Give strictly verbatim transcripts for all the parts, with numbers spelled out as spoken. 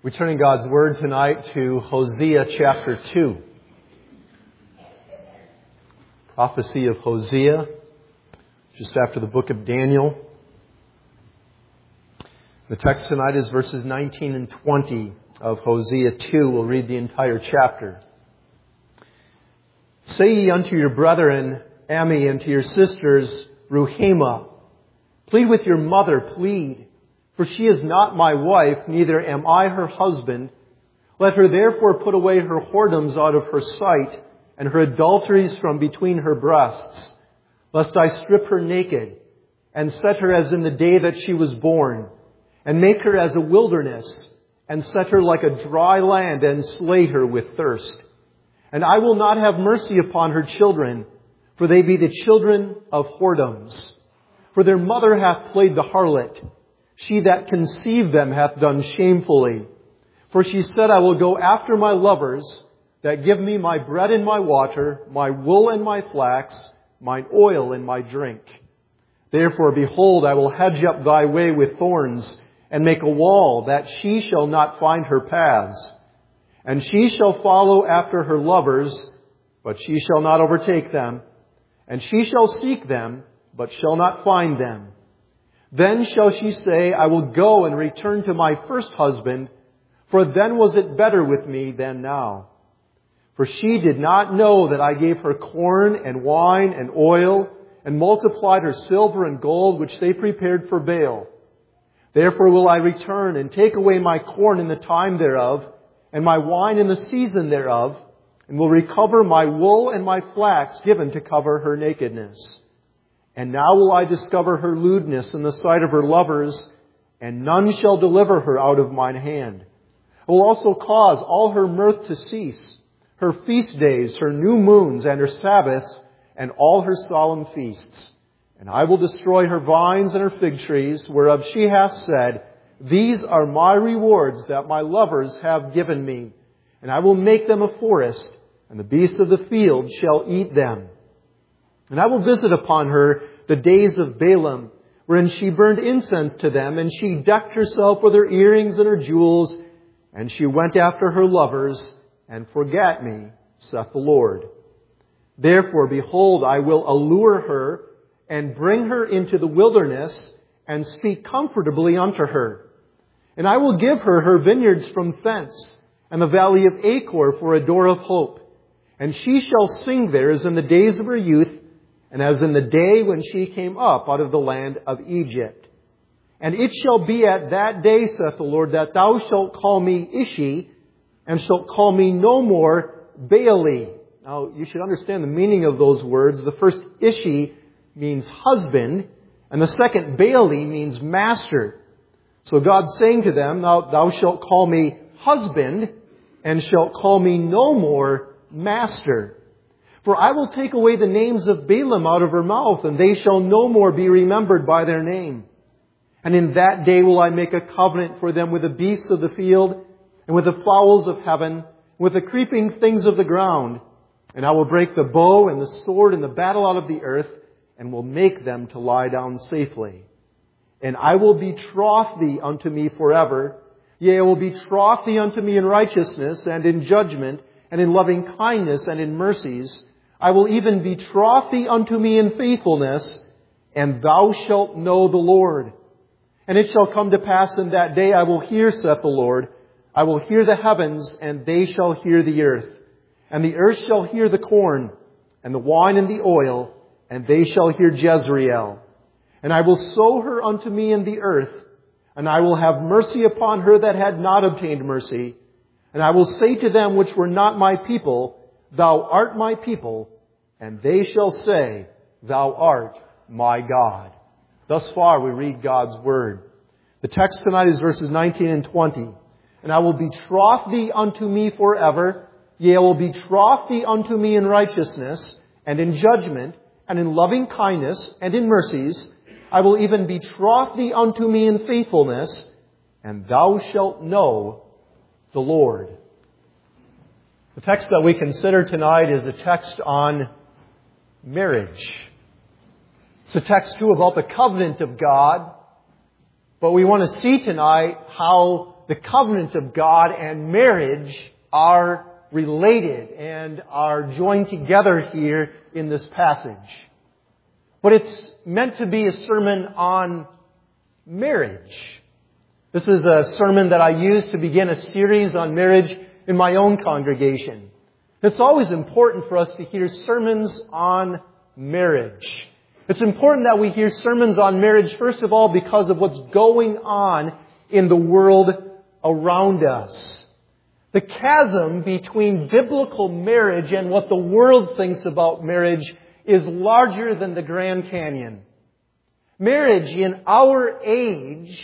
We're turning God's Word tonight to Hosea chapter two. Prophecy of Hosea, just after the book of Daniel. The text tonight is verses nineteen and twenty of Hosea two. We'll read the entire chapter. Say ye unto your brethren, Ami, and to your sisters, Ruhamah, plead with your mother, plead. For she is not my wife, neither am I her husband. Let her therefore put away her whoredoms out of her sight, and her adulteries from between her breasts, lest I strip her naked, and set her as in the day that she was born, and make her as a wilderness, and set her like a dry land, and slay her with thirst. And I will not have mercy upon her children, for they be the children of whoredoms. For their mother hath played the harlot. She that conceived them hath done shamefully. For she said, I will go after my lovers that give me my bread and my water, my wool and my flax, mine oil and my drink. Therefore, behold, I will hedge up thy way with thorns, and make a wall, that she shall not find her paths. And she shall follow after her lovers, but she shall not overtake them. And she shall seek them, but shall not find them. Then shall she say, I will go and return to my first husband, for then was it better with me than now. For she did not know that I gave her corn and wine and oil, and multiplied her silver and gold, which they prepared for Baal. Therefore will I return and take away my corn in the time thereof, and my wine in the season thereof, and will recover my wool and my flax given to cover her nakedness. And now will I discover her lewdness in the sight of her lovers, and none shall deliver her out of mine hand. I will also cause all her mirth to cease, her feast days, her new moons, and her Sabbaths, and all her solemn feasts. And I will destroy her vines and her fig trees, whereof she hath said, These are my rewards that my lovers have given me. And I will make them a forest, and the beasts of the field shall eat them. And I will visit upon her the days of Balaam, wherein she burned incense to them, and she decked herself with her earrings and her jewels, and she went after her lovers, and forgat me, saith the Lord. Therefore, behold, I will allure her, and bring her into the wilderness, and speak comfortably unto her. And I will give her her vineyards from thence, and the valley of Achor for a door of hope. And she shall sing there as in the days of her youth, and as in the day when she came up out of the land of Egypt. And it shall be at that day, saith the Lord, that thou shalt call me Ishi, and shalt call me no more Baali. Now, you should understand the meaning of those words. The first Ishi means husband, and the second Baali means master. So God's saying to them, Now thou shalt call me husband, and shalt call me no more master. For I will take away the names of Balaam out of her mouth, and they shall no more be remembered by their name. And in that day will I make a covenant for them with the beasts of the field, and with the fowls of heaven, with the creeping things of the ground. And I will break the bow and the sword and the battle out of the earth, and will make them to lie down safely. And I will betroth thee unto me forever. Yea, I will betroth thee unto me in righteousness, and in judgment, and in loving kindness, and in mercies. I will even betroth thee unto me in faithfulness, and thou shalt know the Lord. And it shall come to pass in that day, I will hear, saith the Lord, I will hear the heavens, and they shall hear the earth. And the earth shall hear the corn, and the wine and the oil, and they shall hear Jezreel. And I will sow her unto me in the earth, and I will have mercy upon her that had not obtained mercy. And I will say to them which were not my people, Thou art my people, and they shall say, Thou art my God. Thus far we read God's Word. The text tonight is verses nineteen and twenty. And I will betroth thee unto me forever. Yea, I will betroth thee unto me in righteousness, and in judgment, and in loving kindness, and in mercies. I will even betroth thee unto me in faithfulness, and thou shalt know the Lord. The text that we consider tonight is a text on marriage. It's a text, too, about the covenant of God. But we want to see tonight how the covenant of God and marriage are related and are joined together here in this passage. But it's meant to be a sermon on marriage. This is a sermon that I used to begin a series on marriage in my own congregation. It's always important for us to hear sermons on marriage. It's important that we hear sermons on marriage, first of all, because of what's going on in the world around us. The chasm between biblical marriage and what the world thinks about marriage is larger than the Grand Canyon. Marriage in our age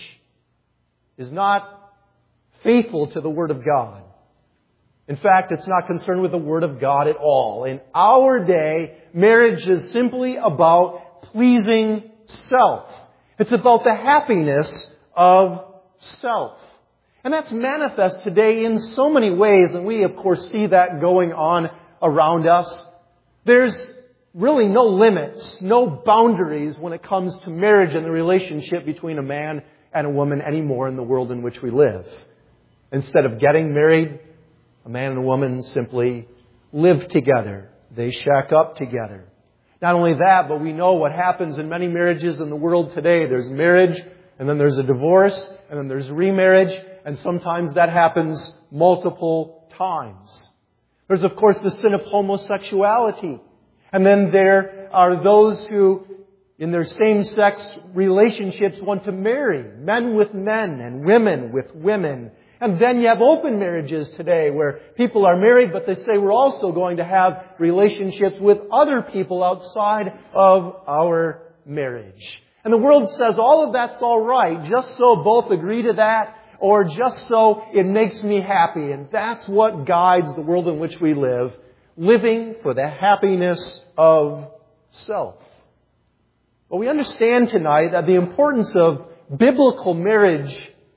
is not faithful to the Word of God. In fact, it's not concerned with the Word of God at all. In our day, marriage is simply about pleasing self. It's about the happiness of self. And that's manifest today in so many ways, and we, of course, see that going on around us. There's really no limits, no boundaries when it comes to marriage and the relationship between a man and a woman anymore in the world in which we live. Instead of getting married, a man and a woman simply live together. They shack up together. Not only that, but we know what happens in many marriages in the world today. There's marriage, and then there's a divorce, and then there's remarriage, and sometimes that happens multiple times. There's, of course, the sin of homosexuality. And then there are those who, in their same-sex relationships, want to marry men with men and women with women. And then you have open marriages today where people are married, but they say we're also going to have relationships with other people outside of our marriage. And the world says all of that's all right, just so both agree to that, or just so it makes me happy. And that's what guides the world in which we live, living for the happiness of self. But we understand tonight that the importance of biblical marriage,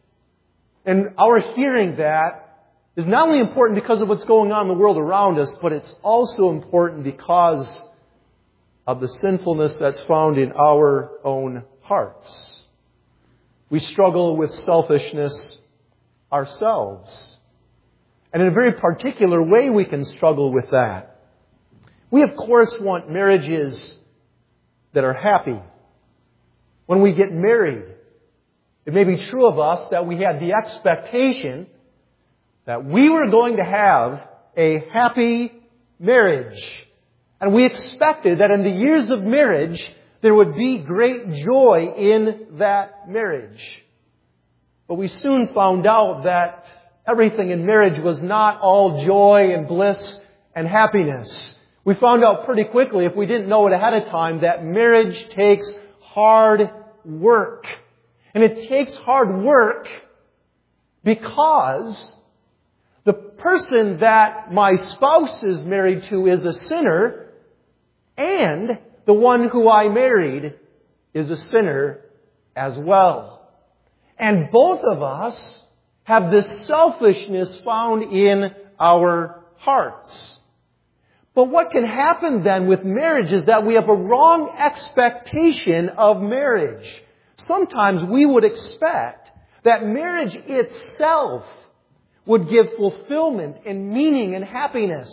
and our hearing that, is not only important because of what's going on in the world around us, but it's also important because of the sinfulness that's found in our own hearts. We struggle with selfishness ourselves. And in a very particular way we can struggle with that. We, of course, want marriages that are happy. When we get married, it may be true of us that we had the expectation that we were going to have a happy marriage. And we expected that in the years of marriage, there would be great joy in that marriage. But we soon found out that everything in marriage was not all joy and bliss and happiness. We found out pretty quickly, if we didn't know it ahead of time, that marriage takes hard work. And it takes hard work because the person that my spouse is married to is a sinner, and the one who I married is a sinner as well. And both of us have this selfishness found in our hearts. But what can happen then with marriage is that we have a wrong expectation of marriage. Sometimes we would expect that marriage itself would give fulfillment and meaning and happiness.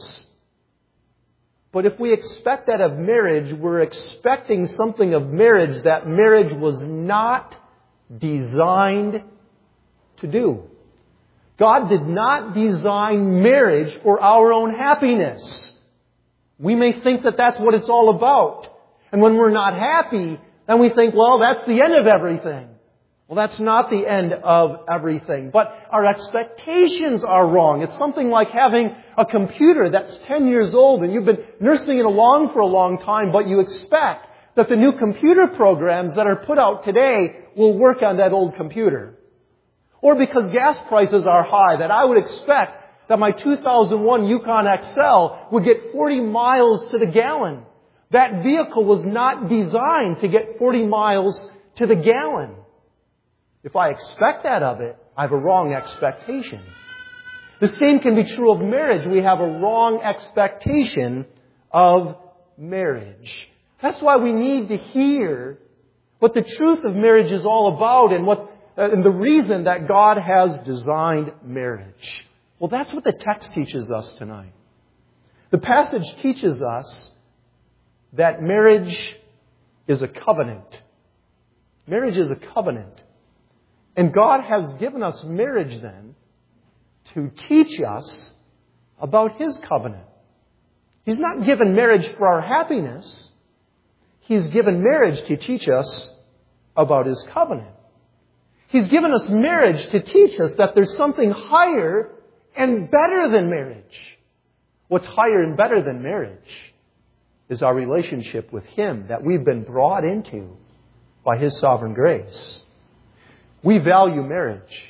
But if we expect that of marriage, we're expecting something of marriage that marriage was not designed to do. God did not design marriage for our own happiness. We may think that that's what it's all about. And when we're not happy, then we think, well, that's the end of everything. Well, that's not the end of everything. But our expectations are wrong. It's something like having a computer that's ten years old and you've been nursing it along for a long time, but you expect that the new computer programs that are put out today will work on that old computer. Or because gas prices are high, that I would expect that my two thousand one Yukon X L would get forty miles to the gallon. That vehicle was not designed to get forty miles to the gallon. If I expect that of it, I have a wrong expectation. The same can be true of marriage. We have a wrong expectation of marriage. That's why we need to hear what the truth of marriage is all about and what and the reason that God has designed marriage. Well, that's what the text teaches us tonight. The passage teaches us that marriage is a covenant. Marriage is a covenant. And God has given us marriage then to teach us about His covenant. He's not given marriage for our happiness. He's given marriage to teach us about His covenant. He's given us marriage to teach us that there's something higher and better than marriage. What's higher and better than marriage is our relationship with Him that we've been brought into by His sovereign grace. We value marriage.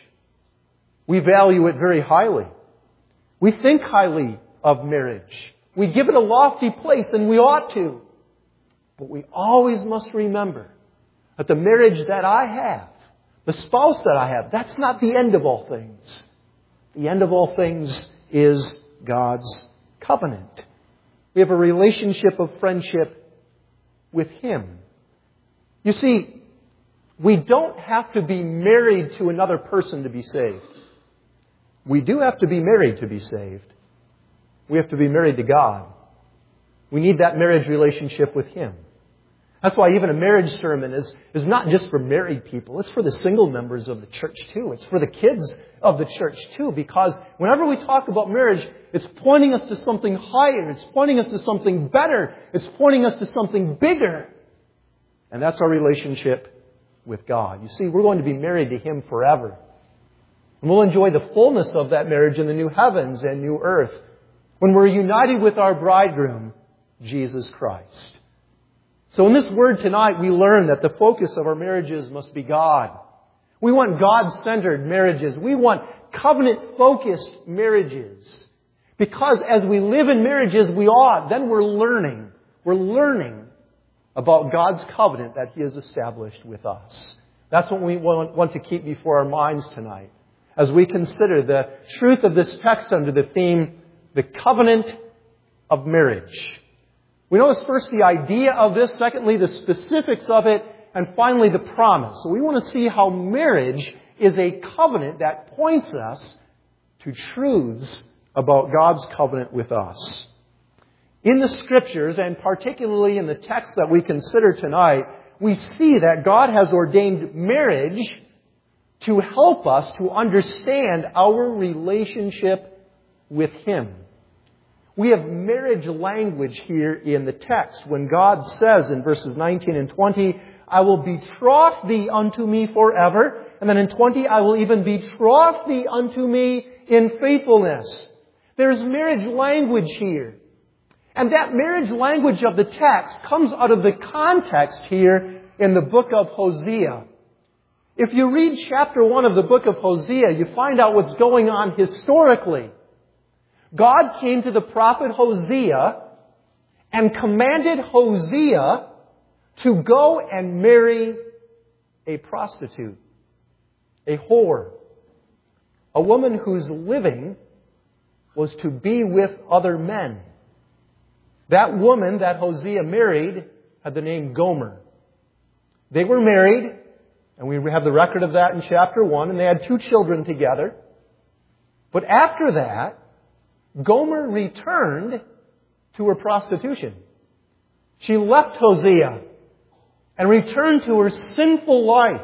We value it very highly. We think highly of marriage. We give it a lofty place, and we ought to. But we always must remember that the marriage that I have, the spouse that I have, that's not the end of all things. The end of all things is God's covenant. We have a relationship of friendship with Him. You see, we don't have to be married to another person to be saved. We do have to be married to be saved. We have to be married to God. We need that marriage relationship with Him. That's why even a marriage sermon is, is not just for married people. It's for the single members of the church too. It's for the kids of the church too. Because whenever we talk about marriage, it's pointing us to something higher. It's pointing us to something better. It's pointing us to something bigger. And that's our relationship with God. You see, we're going to be married to Him forever. And we'll enjoy the fullness of that marriage in the new heavens and new earth when we're united with our bridegroom, Jesus Christ. So in this word tonight, we learn that the focus of our marriages must be God. We want God-centered marriages. We want covenant-focused marriages. Because as we live in marriages, we ought, then we're learning. We're learning about God's covenant that He has established with us. That's what we want to keep before our minds tonight as we consider the truth of this text under the theme, the covenant of marriage. We notice first the idea of this, secondly the specifics of it, and finally the promise. So we want to see how marriage is a covenant that points us to truths about God's covenant with us. In the Scriptures, and particularly in the text that we consider tonight, we see that God has ordained marriage to help us to understand our relationship with Him. We have marriage language here in the text when God says in verses nineteen and twenty, I will betroth thee unto me forever. And then in twenty, I will even betroth thee unto me in faithfulness. There's marriage language here. And that marriage language of the text comes out of the context here in the book of Hosea. If you read chapter one of the book of Hosea, you find out what's going on historically. God came to the prophet Hosea and commanded Hosea to go and marry a prostitute, a whore, a woman whose living was to be with other men. That woman that Hosea married had the name Gomer. They were married, and we have the record of that in chapter one, and they had two children together. But after that, Gomer returned to her prostitution. She left Hosea and returned to her sinful life.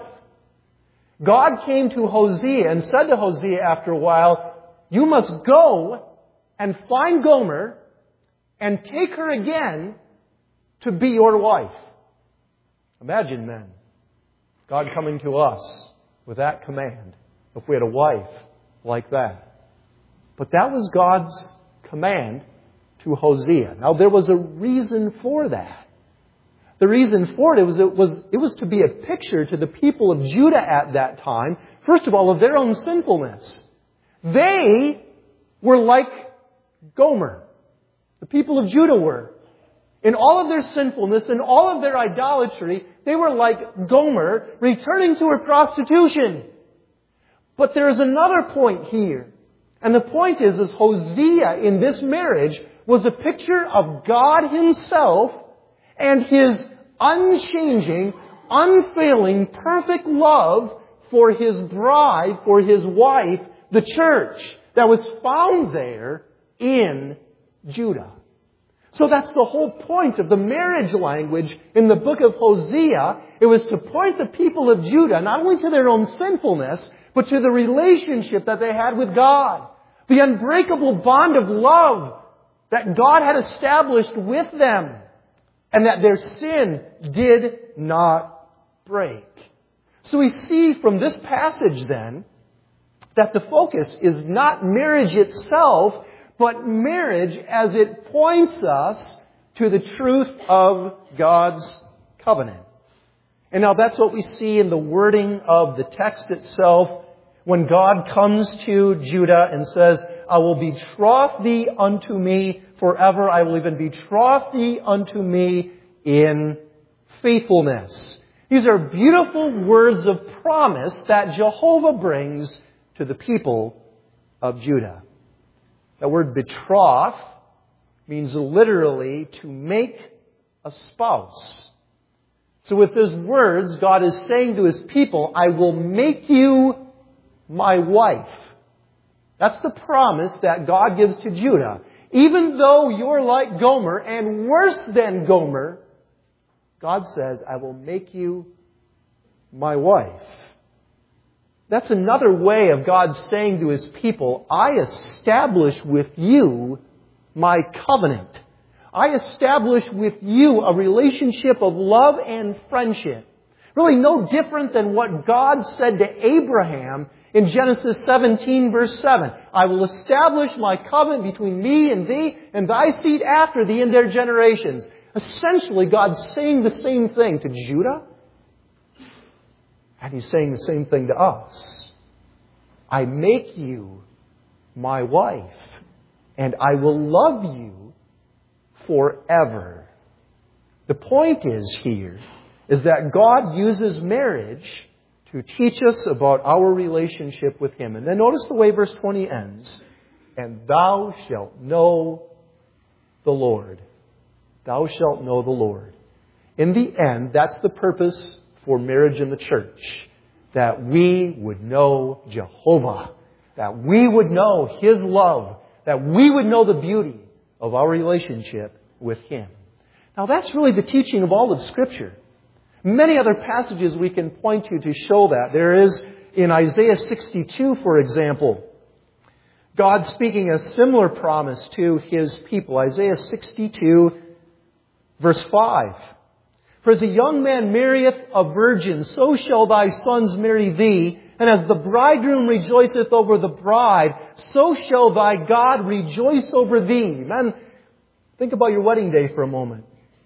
God came to Hosea and said to Hosea after a while, you must go and find Gomer and take her again to be your wife. Imagine, men, God coming to us with that command if we had a wife like that. But that was God's command to Hosea. Now, there was a reason for that. The reason for it was it was it was to be a picture to the people of Judah at that time, first of all, of their own sinfulness. They were like Gomer. The people of Judah were. In all of their sinfulness, in all of their idolatry, they were like Gomer, returning to her prostitution. But there is another point here. And the point is, is Hosea in this marriage was a picture of God Himself and His unchanging, unfailing, perfect love for His bride, for His wife, the church, that was found there in Judah. So that's the whole point of the marriage language in the book of Hosea. It was to point the people of Judah not only to their own sinfulness, but to the relationship that they had with God. The unbreakable bond of love that God had established with them, and that their sin did not break. So we see from this passage then that the focus is not marriage itself, but marriage as it points us to the truth of God's covenant. And now that's what we see in the wording of the text itself when God comes to Judah and says, I will betroth thee unto me forever. I will even betroth thee unto me in faithfulness. These are beautiful words of promise that Jehovah brings to the people of Judah. The word betroth means literally to make a spouse. So with these words, God is saying to His people, I will make you my wife. That's the promise that God gives to Judah. Even though you're like Gomer and worse than Gomer, God says, I will make you my wife. That's another way of God saying to His people, I establish with you my covenant. I establish with you a relationship of love and friendship. Really no different than what God said to Abraham in Genesis seventeen verse seven. I will establish my covenant between me and thee and thy seed after thee in their generations. Essentially, God's saying the same thing to Judah. And He's saying the same thing to us. I make you my wife, and I will love you forever. The point is here is that God uses marriage to teach us about our relationship with Him. And then notice the way verse twenty ends. And thou shalt know the Lord. Thou shalt know the Lord. In the end, that's the purpose for marriage in the church. That we would know Jehovah. That we would know His love. That we would know the beauty of our relationship with Him. Now that's really the teaching of all of Scripture. Many other passages we can point to to show that. There is in Isaiah sixty-two, for example, God speaking a similar promise to His people. Isaiah sixty-two, verse five. For as a young man marrieth a virgin, so shall thy sons marry thee. And as the bridegroom rejoiceth over the bride, so shall thy God rejoice over thee. Man, think about your wedding day for a moment.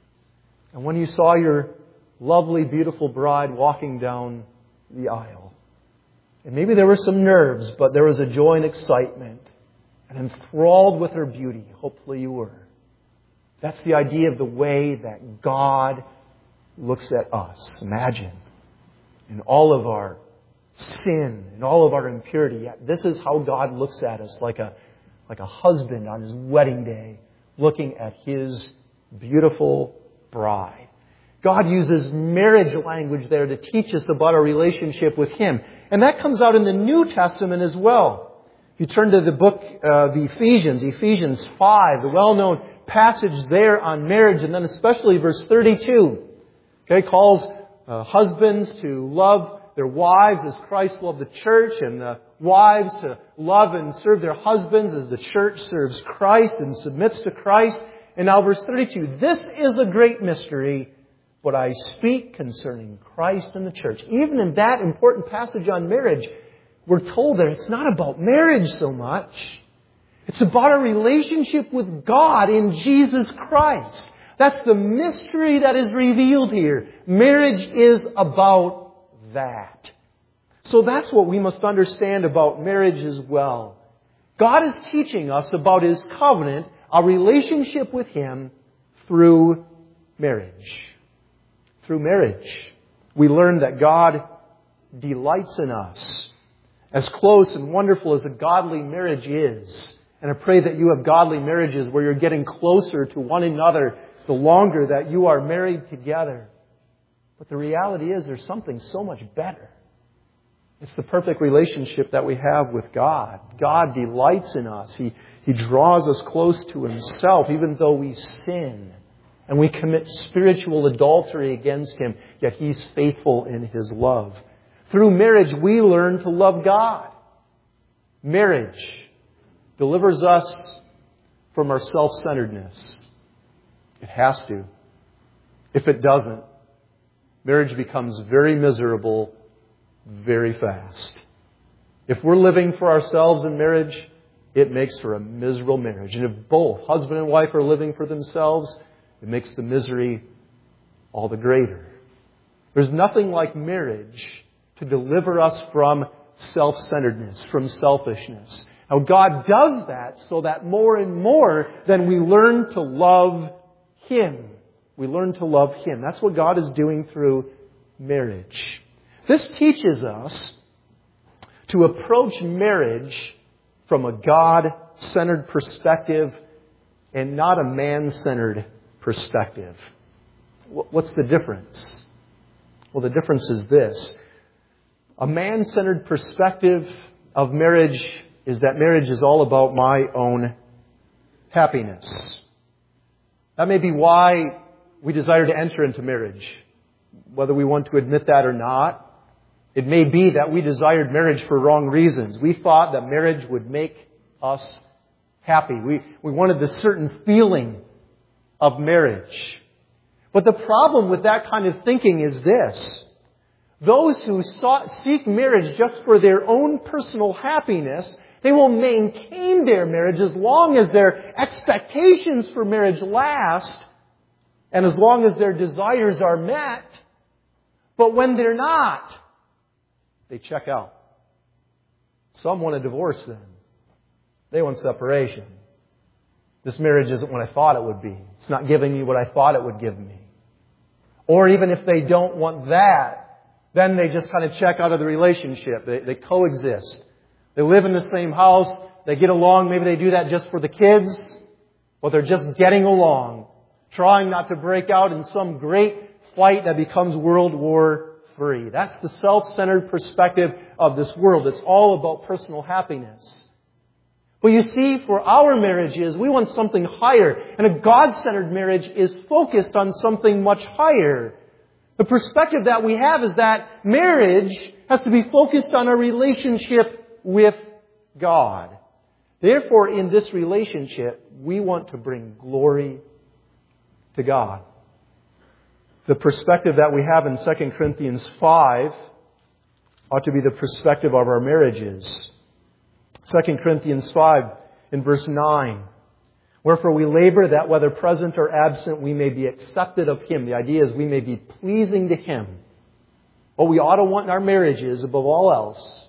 And when you saw your lovely, beautiful bride walking down the aisle. And maybe there were some nerves, but there was a joy and excitement. And enthralled with her beauty. Hopefully you were. That's the idea of the way that God looks at us. Imagine. In all of our sin, in all of our impurity, yet this is how God looks at us, like a, like a husband on his wedding day, looking at his beautiful bride. God uses marriage language there to teach us about our relationship with Him. And that comes out in the New Testament as well. If you turn to the book of Ephesians, Ephesians five, the well-known passage there on marriage, and then especially verse thirty-two, okay, calls uh, husbands to love their wives as Christ loved the church, and the wives to love and serve their husbands as the church serves Christ and submits to Christ. And now verse thirty-two, this is a great mystery, but I speak concerning Christ and the church. Even in that important passage on marriage, we're told that it's not about marriage so much. It's about a relationship with God in Jesus Christ. That's the mystery that is revealed here. Marriage is about that. So that's what we must understand about marriage as well. God is teaching us about His covenant, our relationship with Him through marriage. Through marriage, we learn that God delights in us. As close and wonderful as a godly marriage is, and I pray that you have godly marriages where you're getting closer to one another the longer that you are married together. But the reality is there's something so much better. It's the perfect relationship that we have with God. God delights in us. He, He draws us close to Himself, even though we sin and we commit spiritual adultery against Him, yet He's faithful in His love. Through marriage, we learn to love God. Marriage delivers us from our self-centeredness. It has to. If it doesn't, marriage becomes very miserable very fast. If we're living for ourselves in marriage, it makes for a miserable marriage. And if both husband and wife are living for themselves, it makes the misery all the greater. There's nothing like marriage to deliver us from self-centeredness, from selfishness. Now God does that so that more and more then we learn to love Him. We learn to love Him. That's what God is doing through marriage. This teaches us to approach marriage from a God-centered perspective and not a man-centered perspective. What's the difference? Well, the difference is this. A man-centered perspective of marriage is that marriage is all about my own happiness. That may be why we desire to enter into marriage, whether we want to admit that or not. It may be that we desired marriage for wrong reasons. We thought that marriage would make us happy. We, we wanted this certain feeling of marriage. But the problem with that kind of thinking is this. Those who sought, seek marriage just for their own personal happiness, they will maintain their marriage as long as their expectations for marriage last and as long as their desires are met. But when they're not, they check out. Some want a divorce then. They want separation. This marriage isn't what I thought it would be. It's not giving me what I thought it would give me. Or even if they don't want that, then they just kind of check out of the relationship. They, they coexist. They live in the same house. They get along. Maybe they do that just for the kids. But they're just getting along. Trying not to break out in some great fight that becomes World War Three. That's the self-centered perspective of this world. It's all about personal happiness. But you see, for our marriages, we want something higher. And a God-centered marriage is focused on something much higher. The perspective that we have is that marriage has to be focused on a relationship with God. Therefore, in this relationship, we want to bring glory to God. The perspective that we have in Second Corinthians five ought to be the perspective of our marriages. Second Corinthians five in verse nine. Wherefore we labor that whether present or absent we may be accepted of Him. The idea is we may be pleasing to Him. What we ought to want in our marriages above all else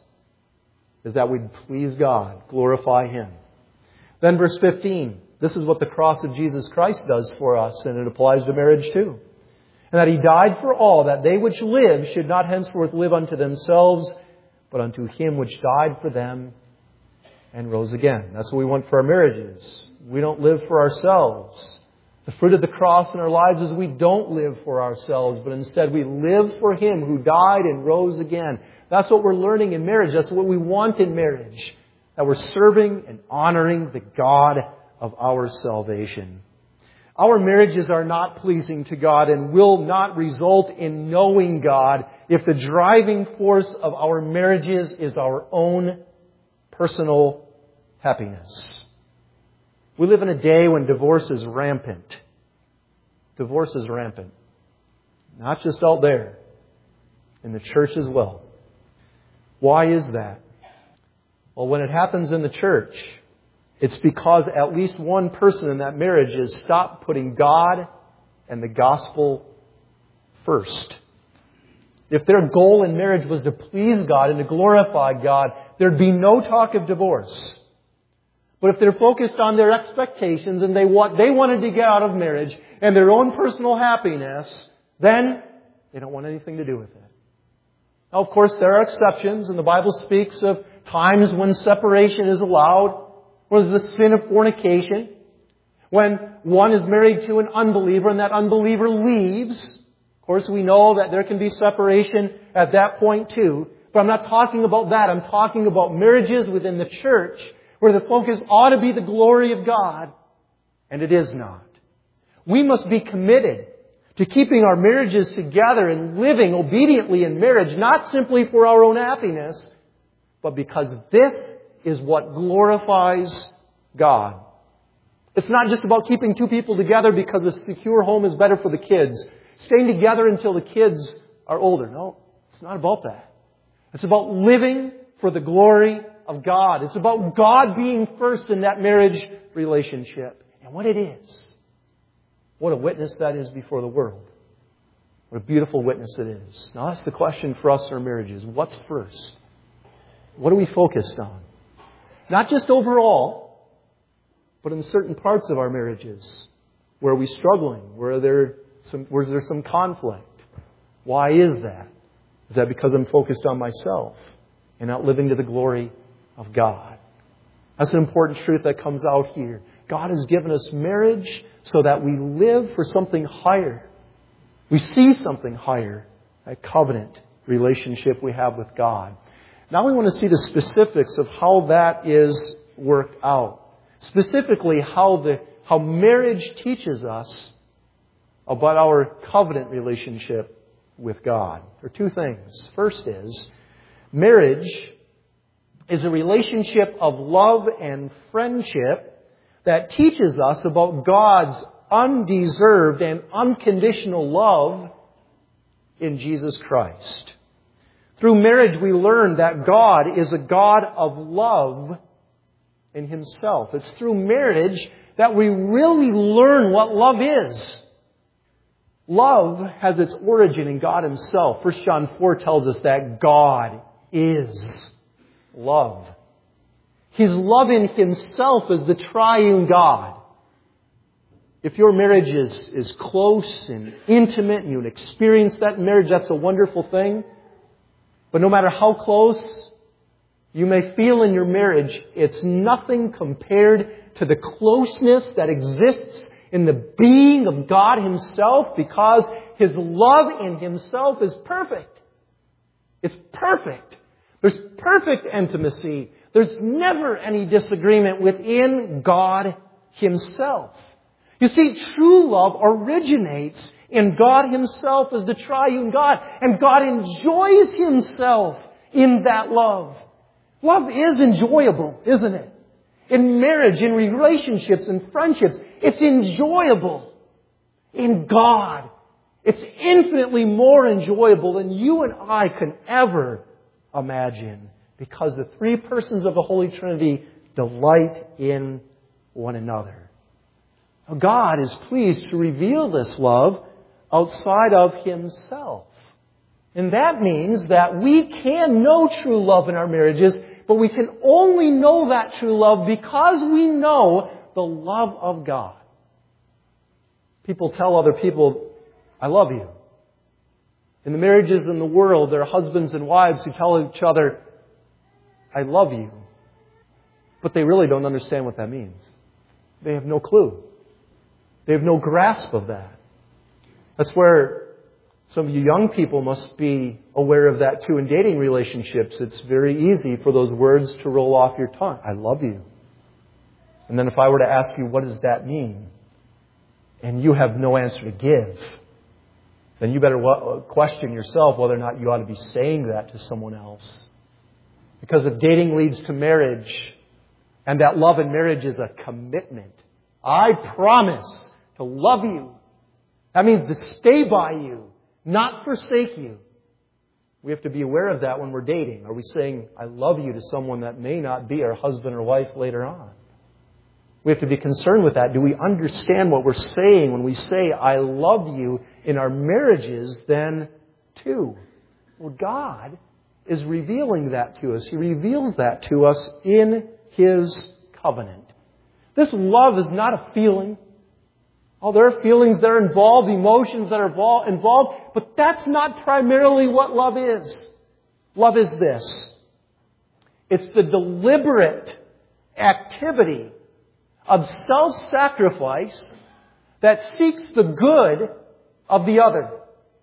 is that we'd please God, glorify Him. Then verse fifteen. This is what the cross of Jesus Christ does for us, and it applies to marriage too. And that He died for all, that they which live should not henceforth live unto themselves, but unto Him which died for them and rose again. That's what we want for our marriages. We don't live for ourselves. The fruit of the cross in our lives is we don't live for ourselves, but instead we live for Him who died and rose again. That's what we're learning in marriage. That's what we want in marriage. That we're serving and honoring the God of our salvation. Our marriages are not pleasing to God and will not result in knowing God if the driving force of our marriages is our own personal happiness. We live in a day when divorce is rampant. Divorce is rampant. Not just out there, in the church as well. Why is that? Well, when it happens in the church, it's because at least one person in that marriage has stopped putting God and the gospel first. If their goal in marriage was to please God and to glorify God, there'd be no talk of divorce. But if they're focused on their expectations and they what they wanted to get out of marriage and their own personal happiness, then they don't want anything to do with it. Now, of course, there are exceptions, and the Bible speaks of times when separation is allowed. Was the sin of fornication, when one is married to an unbeliever and that unbeliever leaves. Of course, we know that there can be separation at that point too. But I'm not talking about that. I'm talking about marriages within the church where the focus ought to be the glory of God, and it is not. We must be committed to keeping our marriages together and living obediently in marriage, not simply for our own happiness, but because this is what glorifies God. It's not just about keeping two people together because a secure home is better for the kids. Staying together until the kids are older. No, it's not about that. It's about living for the glory of God. It's about God being first in that marriage relationship. And what it is. What a witness that is before the world. What a beautiful witness it is. Now that's the question for us in our marriages. What's first? What are we focused on? Not just overall, but in certain parts of our marriages. Where are we struggling? Where are there some, where is there some conflict? Why is that? Is that because I'm focused on myself and not living to the glory of God? That's an important truth that comes out here. God has given us marriage so that we live for something higher. We see something higher, a covenant relationship we have with God. Now we want to see the specifics of how that is worked out. Specifically, how the how marriage teaches us about our covenant relationship with God. There are two things. First is, marriage is a relationship of love and friendship that teaches us about God's undeserved and unconditional love in Jesus Christ. Through marriage, we learn that God is a God of love in Himself. It's through marriage that we really learn what love is. Love has its origin in God Himself. First John four tells us that God is love. His love in Himself is the triune God. If your marriage is, is close and intimate and you experience that in marriage, that's a wonderful thing. But no matter how close you may feel in your marriage, it's nothing compared to the closeness that exists in the being of God Himself, because His love in Himself is perfect. It's perfect. There's perfect intimacy. There's never any disagreement within God Himself. You see, true love originates in God Himself as the triune God. And God enjoys Himself in that love. Love is enjoyable, isn't it? In marriage, in relationships, in friendships, it's enjoyable. In God, it's infinitely more enjoyable than you and I can ever imagine, because the three persons of the Holy Trinity delight in one another. Now, God is pleased to reveal this love outside of Himself. And that means that we can know true love in our marriages, but we can only know that true love because we know the love of God. People tell other people, I love you. In the marriages in the world, there are husbands and wives who tell each other, I love you. But they really don't understand what that means. They have no clue. They have no grasp of that. That's where some of you young people must be aware of that too in dating relationships. It's very easy for those words to roll off your tongue. I love you. And then if I were to ask you, what does that mean? And you have no answer to give, then you better question yourself whether or not you ought to be saying that to someone else. Because if dating leads to marriage, and that love in marriage is a commitment, I promise to love you. That means to stay by you, not forsake you. We have to be aware of that when we're dating. Are we saying, I love you to someone that may not be our husband or wife later on? We have to be concerned with that. Do we understand what we're saying when we say, I love you in our marriages then too? Well, God is revealing that to us. He reveals that to us in His covenant. This love is not a feeling. Oh, there are feelings that are involved, emotions that are involved, but that's not primarily what love is. Love is this. It's the deliberate activity of self-sacrifice that seeks the good of the other.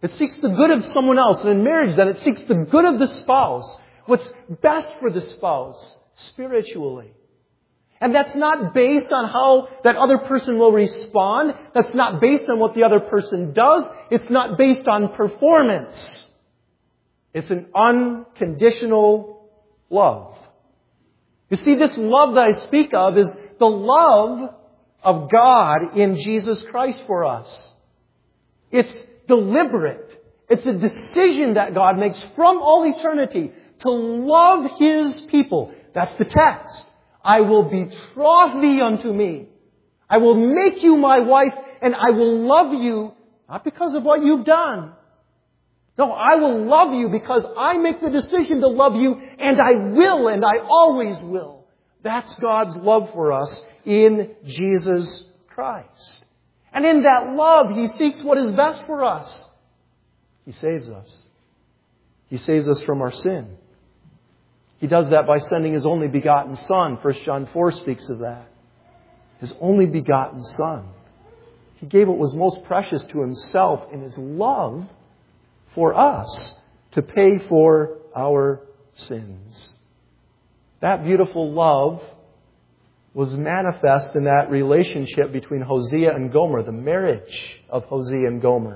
It seeks the good of someone else. And in marriage, then, it seeks the good of the spouse. What's best for the spouse spiritually. And that's not based on how that other person will respond. That's not based on what the other person does. It's not based on performance. It's an unconditional love. You see, this love that I speak of is the love of God in Jesus Christ for us. It's deliberate. It's a decision that God makes from all eternity to love His people. That's the text. I will betroth thee unto me. I will make you my wife, and I will love you, not because of what you've done. No, I will love you because I make the decision to love you, and I will, and I always will. That's God's love for us in Jesus Christ. And in that love, He seeks what is best for us. He saves us. He saves us from our sin. He does that by sending His only begotten Son. First John four speaks of that. His only begotten Son. He gave what was most precious to Himself in His love for us to pay for our sins. That beautiful love was manifest in that relationship between Hosea and Gomer, the marriage of Hosea and Gomer.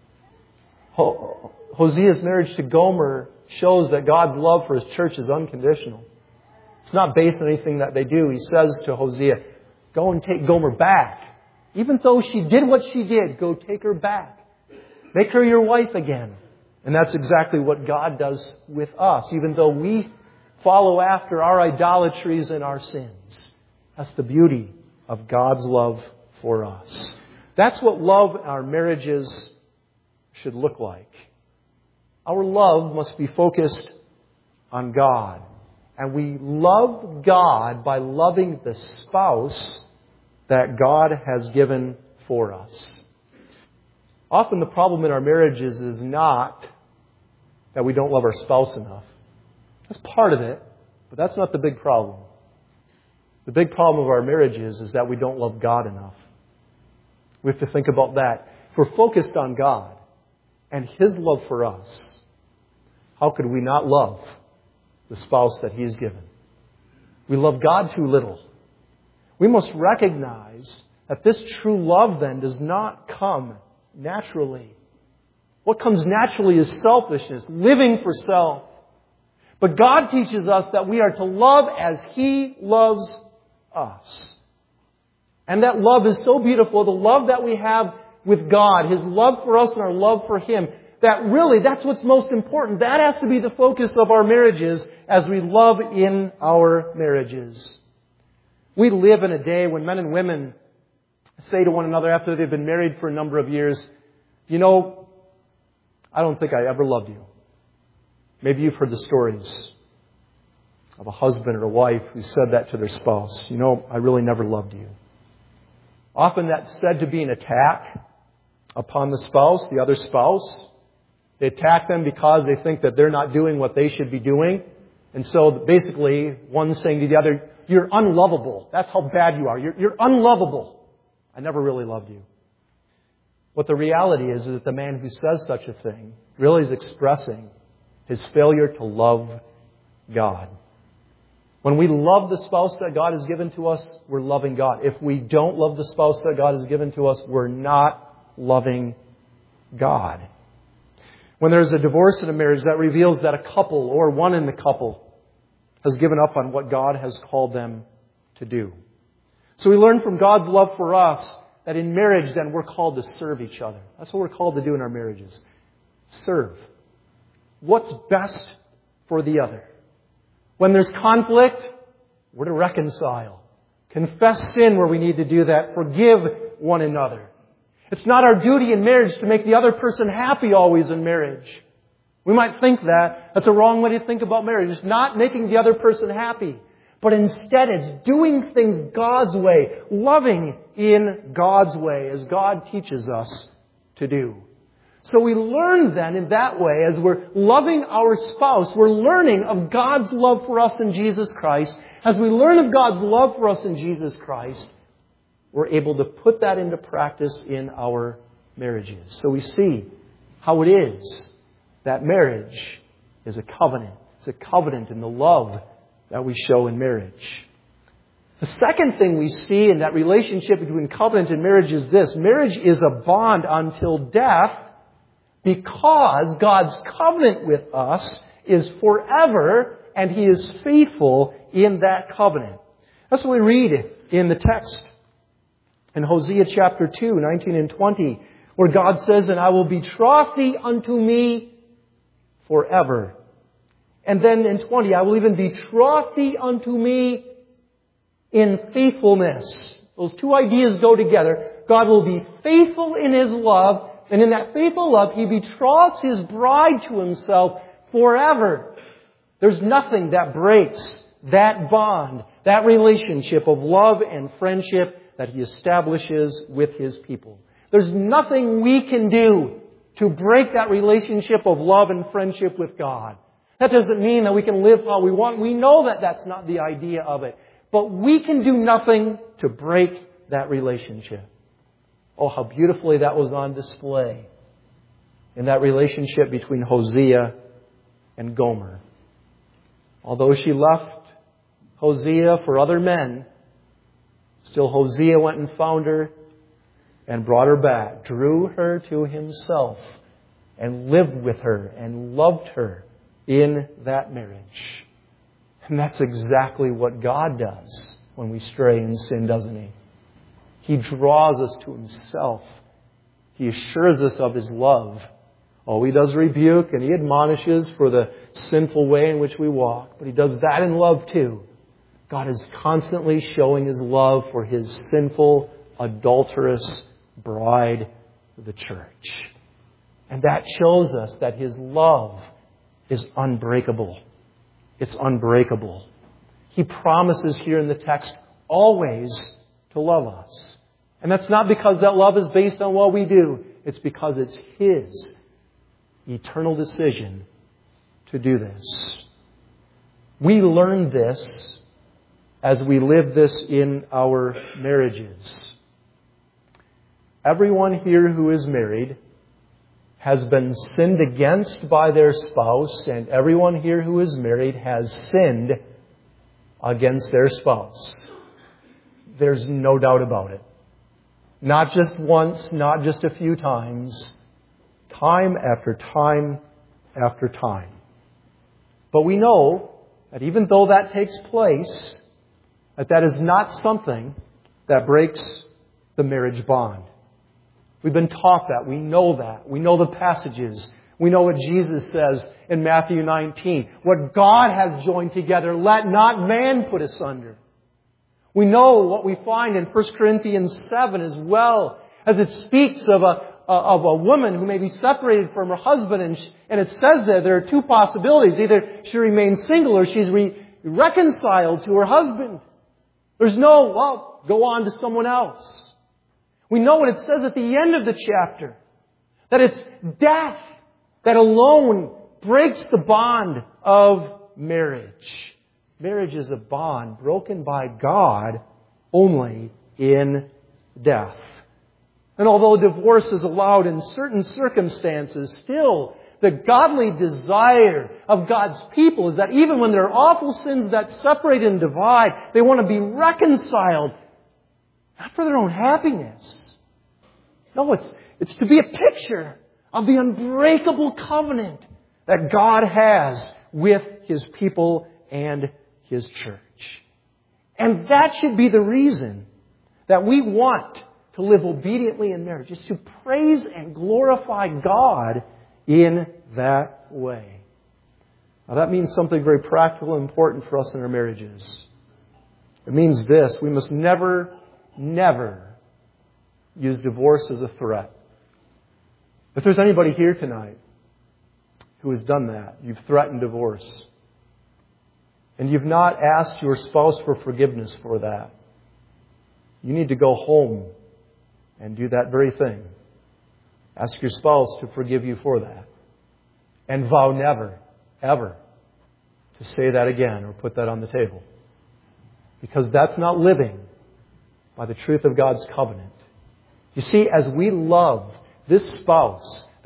Ho- Hosea's marriage to Gomer shows that God's love for His church is unconditional. It's not based on anything that they do. He says to Hosea, go and take Gomer back. Even though she did what she did, go take her back. Make her your wife again. And that's exactly what God does with us, even though we follow after our idolatries and our sins. That's the beauty of God's love for us. That's what love in our marriages should look like. Our love must be focused on God. And we love God by loving the spouse that God has given for us. Often the problem in our marriages is not that we don't love our spouse enough. That's part of it, but that's not the big problem. The big problem of our marriages is that we don't love God enough. We have to think about that. If we're focused on God and His love for us, how could we not love the spouse that He's given? We love God too little. We must recognize that this true love then does not come naturally. What comes naturally is selfishness, living for self. But God teaches us that we are to love as He loves us. And that love is so beautiful, the love that we have with God, His love for us and our love for Him, that really, that's what's most important. That has to be the focus of our marriages as we love in our marriages. We live in a day when men and women say to one another after they've been married for a number of years, you know, I don't think I ever loved you. Maybe you've heard the stories of a husband or a wife who said that to their spouse. You know, I really never loved you. Often that's said to be an attack upon the spouse, the other spouse. They attack them because they think that they're not doing what they should be doing. And so basically, one's saying to the other, you're unlovable. That's how bad you are. You're, you're unlovable. I never really loved you. What the reality is, is that the man who says such a thing really is expressing his failure to love God. When we love the spouse that God has given to us, we're loving God. If we don't love the spouse that God has given to us, we're not loving God. When there's a divorce in a marriage, that reveals that a couple or one in the couple has given up on what God has called them to do. So we learn from God's love for us that in marriage, then, we're called to serve each other. That's what we're called to do in our marriages. Serve. What's best for the other? When there's conflict, we're to reconcile. Confess sin where we need to do that. Forgive one another. It's not our duty in marriage to make the other person happy always in marriage. We might think that. That's a wrong way to think about marriage. It's not making the other person happy. But instead, it's doing things God's way. Loving in God's way, as God teaches us to do. So we learn then in that way, as we're loving our spouse, we're learning of God's love for us in Jesus Christ. As we learn of God's love for us in Jesus Christ, we're able to put that into practice in our marriages. So we see how it is that marriage is a covenant. It's a covenant in the love that we show in marriage. The second thing we see in that relationship between covenant and marriage is this. Marriage is a bond until death because God's covenant with us is forever and He is faithful in that covenant. That's what we read in the text in Hosea chapter two, nineteen and twenty, where God says, "And I will betroth thee unto me forever." And then in twenty, "I will even betroth thee unto me in faithfulness." Those two ideas go together. God will be faithful in His love, and in that faithful love, He betroths His bride to Himself forever. There's nothing that breaks that bond, that relationship of love and friendship that He establishes with His people. There's nothing we can do to break that relationship of love and friendship with God. That doesn't mean that we can live how we want. We know that that's not the idea of it. But we can do nothing to break that relationship. Oh, how beautifully that was on display in that relationship between Hosea and Gomer. Although she left Hosea for other men, still Hosea went and found her and brought her back, drew her to himself, and lived with her and loved her in that marriage. And that's exactly what God does when we stray in sin, doesn't He? He draws us to Himself. He assures us of His love. Oh, He does rebuke and He admonishes for the sinful way in which we walk. But He does that in love too. God is constantly showing His love for His sinful, adulterous bride, the church. And that shows us that His love is unbreakable. It's unbreakable. He promises here in the text always to love us. And that's not because that love is based on what we do. It's because it's His eternal decision to do this. We learn this as we live this in our marriages. Everyone here who is married has been sinned against by their spouse, and everyone here who is married has sinned against their spouse. There's no doubt about it. Not just once, not just a few times, time after time after time. But we know that even though that takes place, that that is not something that breaks the marriage bond. We've been taught that. We know that. We know the passages. We know what Jesus says in Matthew nineteen. What God has joined together, let not man put asunder. We know what we find in First Corinthians seven as well, as it speaks of a, of a woman who may be separated from her husband. And, she, and it says that there are two possibilities. Either she remains single or she's re, reconciled to her husband. There's no, well, go on to someone else. We know what it says at the end of the chapter, that it's death that alone breaks the bond of marriage. Marriage is a bond broken by God only in death. And although divorce is allowed in certain circumstances, still the godly desire of God's people is that even when there are awful sins that separate and divide, they want to be reconciled. Not for their own happiness. No, it's, it's to be a picture of the unbreakable covenant that God has with His people and His church. And that should be the reason that we want to live obediently in marriage, is to praise and glorify God in that way. Now that means something very practical and important for us in our marriages. It means this: we must never Never use divorce as a threat. If there's anybody here tonight who has done that, you've threatened divorce, and you've not asked your spouse for forgiveness for that, you need to go home and do that very thing. Ask your spouse to forgive you for that. And vow never, ever to say that again or put that on the table. Because that's not living by the truth of God's covenant. You see, as we love this spouse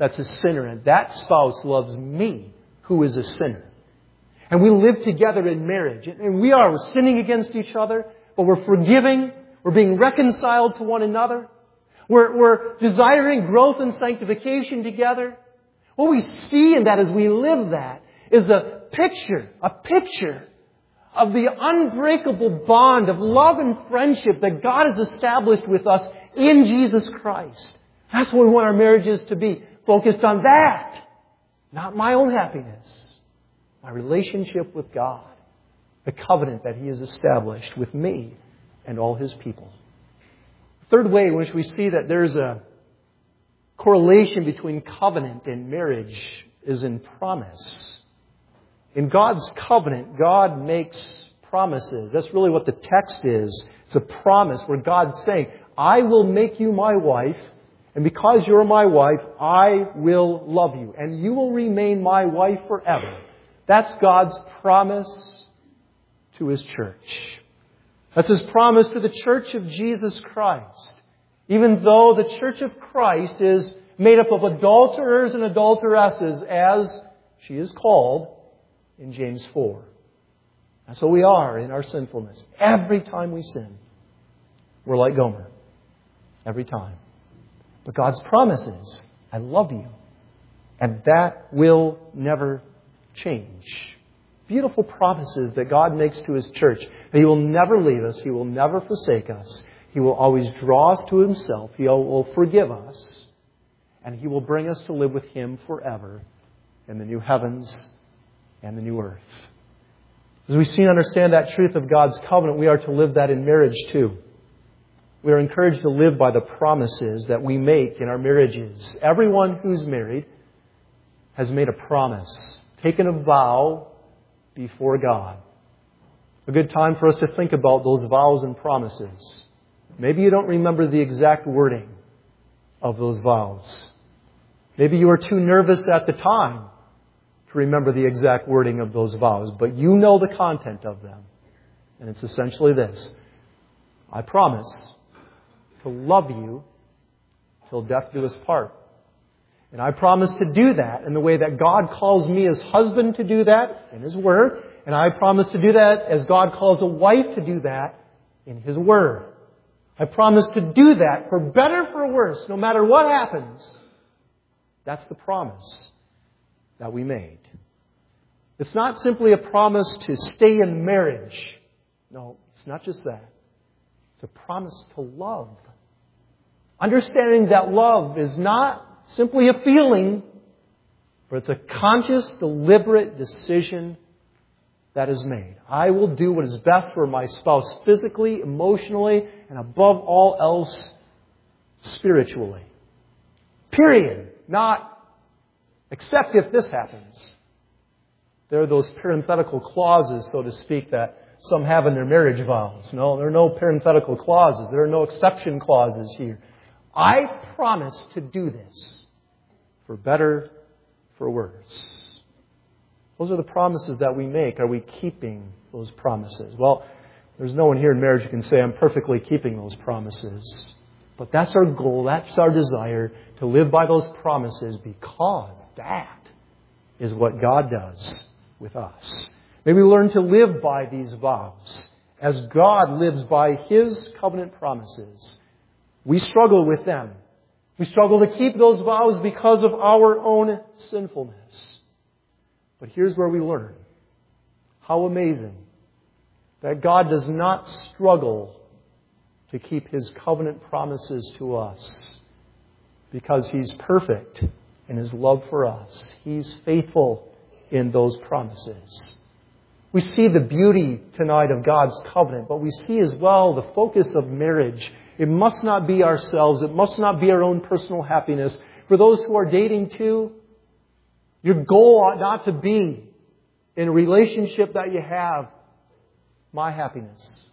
that's a sinner, and that spouse loves me, who is a sinner. And we live together in marriage. And we are sinning against each other, but we're forgiving. We're being reconciled to one another. We're, we're desiring growth and sanctification together. What we see in that as we live that is a picture, a picture of the unbreakable bond of love and friendship that God has established with us in Jesus Christ. That's what we want our marriages to be. Focused on that. Not my own happiness. My relationship with God. The covenant that He has established with me and all His people. The third way in which we see that there's a correlation between covenant and marriage is in promise. In God's covenant, God makes promises. That's really what the text is. It's a promise where God's saying, I will make you my wife, and because you're my wife, I will love you, and you will remain my wife forever. That's God's promise to His church. That's His promise to the church of Jesus Christ. Even though the church of Christ is made up of adulterers and adulteresses, as she is called in James four. That's what we are in our sinfulness. Every time we sin, we're like Gomer. Every time. But God's promise is, I love you. And that will never change. Beautiful promises that God makes to His church. That He will never leave us. He will never forsake us. He will always draw us to Himself. He will forgive us. And He will bring us to live with Him forever in the new heavens and the new earth. As we see and understand that truth of God's covenant, we are to live that in marriage too. We are encouraged to live by the promises that we make in our marriages. Everyone who's married has made a promise, taken a vow before God. A good time for us to think about those vows and promises. Maybe you don't remember the exact wording of those vows. Maybe you were too nervous at the time to remember the exact wording of those vows, but you know the content of them. And it's essentially this. I promise to love you till death do us part. And I promise to do that in the way that God calls me as husband to do that in His Word. And I promise to do that as God calls a wife to do that in His Word. I promise to do that for better, for worse, no matter what happens. That's the promise that we made. It's not simply a promise to stay in marriage. No, it's not just that. It's a promise to love. Understanding that love is not simply a feeling, but it's a conscious, deliberate decision that is made. I will do what is best for my spouse physically, emotionally, and above all else, spiritually. Period. Not except if this happens. There are those parenthetical clauses, so to speak, that some have in their marriage vows. No, there are no parenthetical clauses. There are no exception clauses here. I promise to do this for better, for worse. Those are the promises that we make. Are we keeping those promises? Well, there's no one here in marriage who can say I'm perfectly keeping those promises. But that's our goal. That's our desire, to live by those promises, because that is what God does with us. May we learn to live by these vows as God lives by His covenant promises. We struggle with them. We struggle to keep those vows because of our own sinfulness. But here's where we learn. How amazing that God does not struggle to keep His covenant promises to us, because He's perfect in His love for us. He's faithful in those promises. We see the beauty tonight of God's covenant, but we see as well the focus of marriage. It must not be ourselves. It must not be our own personal happiness. For those who are dating too, your goal ought not to be in a relationship that you have, my happiness.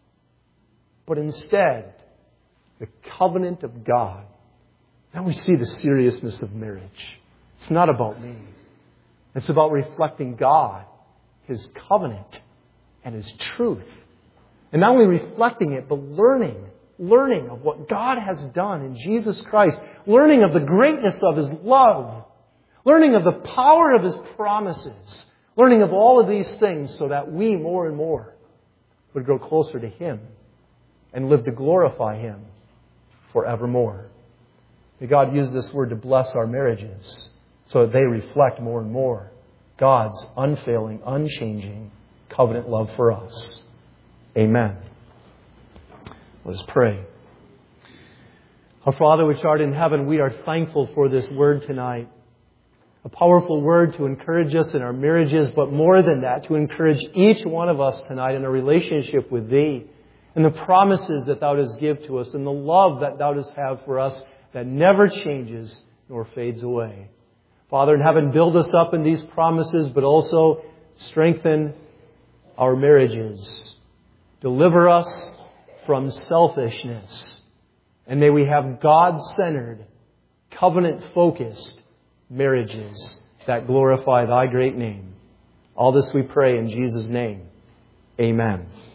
But instead, the covenant of God. Now we see the seriousness of marriage. It's not about me. It's about reflecting God, His covenant, and His truth. And not only reflecting it, but learning. Learning of what God has done in Jesus Christ. Learning of the greatness of His love learning of the power of His promises, learning of all of these things so that we more and more would grow closer to Him and live to glorify Him forevermore. May God use this word to bless our marriages so that they reflect more and more God's unfailing, unchanging covenant love for us. Amen. Let us pray. Our Father which art in heaven, we are thankful for this word tonight. A powerful word to encourage us in our marriages, but more than that, to encourage each one of us tonight in a relationship with Thee, and the promises that Thou dost give to us, and the love that Thou dost have for us that never changes nor fades away. Father in heaven, build us up in these promises, but also strengthen our marriages. Deliver us from selfishness. And may we have God-centered, covenant-focused marriages that glorify Thy great name. All this we pray in Jesus' name. Amen.